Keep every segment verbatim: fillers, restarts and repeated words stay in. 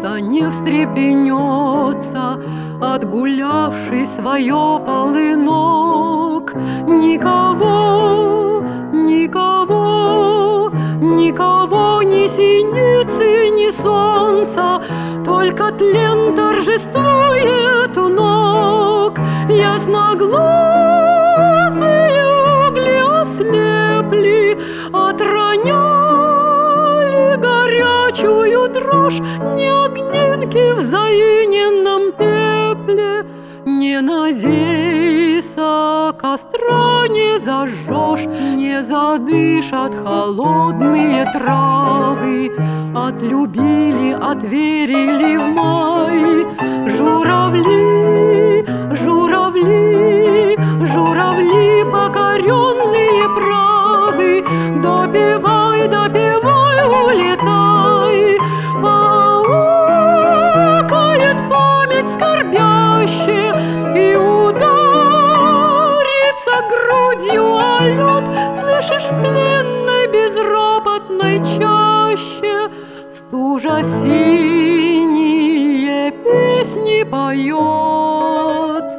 сердце не встрепенется, отгулявший свое полынок. Никого, никого, никого, ни синицы, ни солнца, только тлен торжествует у ног. Ясноглазые угли ослепли, отроняли горячую дрожь, ни огнинки в заиненном пепле. Не надейся, костра не зажжешь, не задышат холодные травы. Отлюбили, отверили в май журавли, журавли, журавли, покоренные правы. Допевай, допевай, улетай, поукает память скорбяще и ударится грудью о лед. Слышишь в пленной безропотной чаще стужа синие песни поет.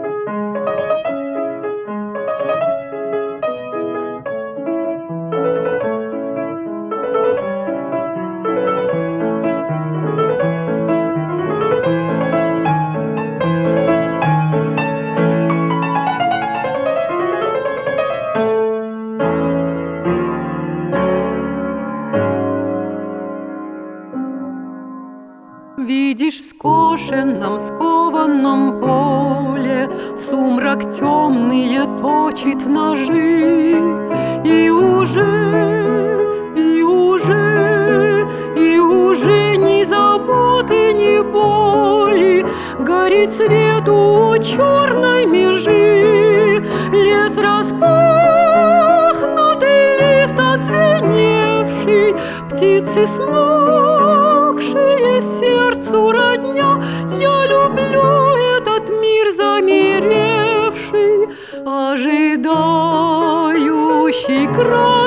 Видишь, в скошенном, скованном поле сумрак темные точит ножи, и уже, и уже, и уже ни заботы, ни боли, горит свет у черной межи. Лес распахнутый, лист оцвеневший, птицы смолкшие, сердцу родня. Я люблю этот мир замеревший, ожидающий край.